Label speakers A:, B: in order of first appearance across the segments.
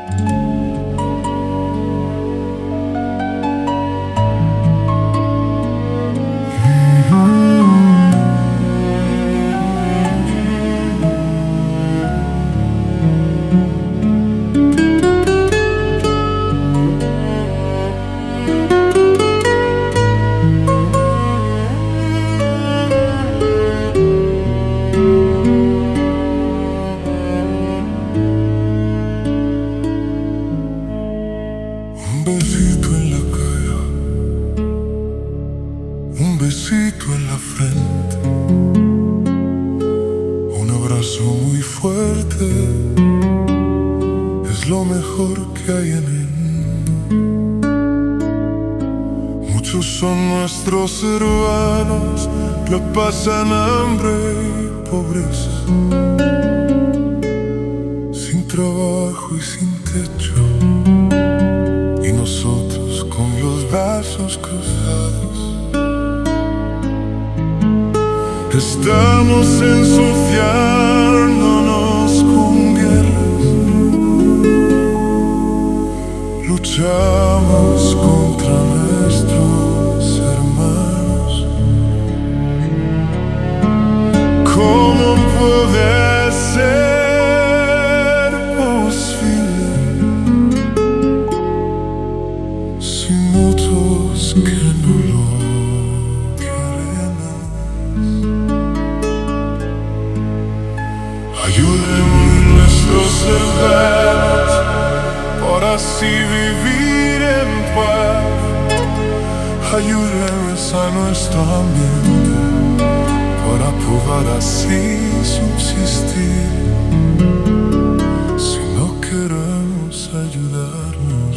A: Un besito en la cara, un besito en la frente, un abrazo muy fuerte, es lo mejor que hay en el mundo. Muchos son nuestros hermanos que pasan hambre y pobreza, sin trabajo y sin techo. Y nosotros con los brazos cruzados estamos ensuciándonos con guerras. Luchamos contra nuestros hermanos. ¿Cómo puede ser que no lo queremos? Ayudemos a nuestros hermanos por así vivir en paz. Ayudemos a nuestro ambiente para poder así subsistir. Si no queremos ayudarnos,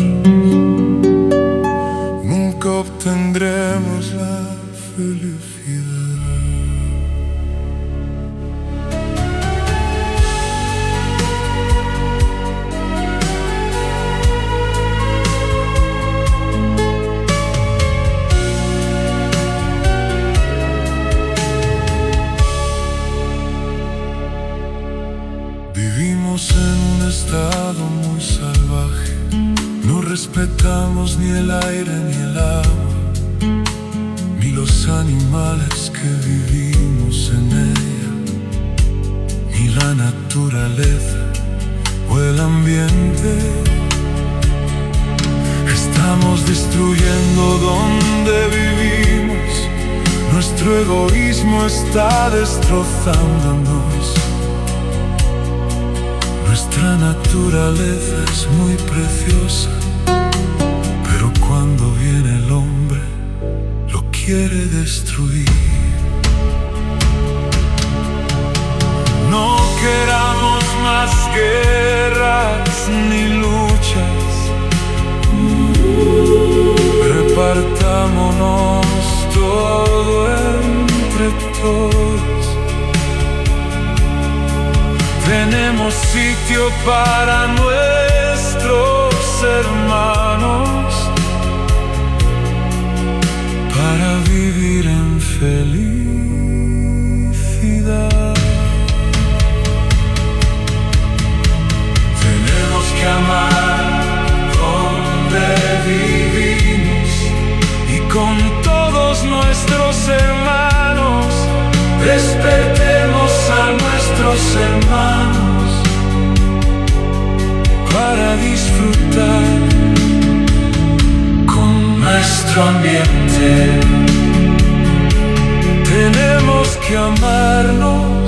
A: nunca obtendremos la felicidad. Vivimos en un estado muy salvaje. No respetamos ni el aire ni el agua, ni los animales que vivimos en ella, ni la naturaleza o el ambiente. Estamos destruyendo donde vivimos. Nuestro egoísmo está destrozándonos. Nuestra naturaleza es muy preciosa, pero cuando viene el hombre lo quiere destruir. No queramos más guerras ni luchas. Repartámonos todo entre todos. Tenemos sitio para nuestros hermanos, para vivir en felicidad. Tenemos que amar donde vivimos y con todos nuestros hermanos. Respetemos a nuestros hermanos para disfrutar con nuestro ambiente. Tenemos que amarnos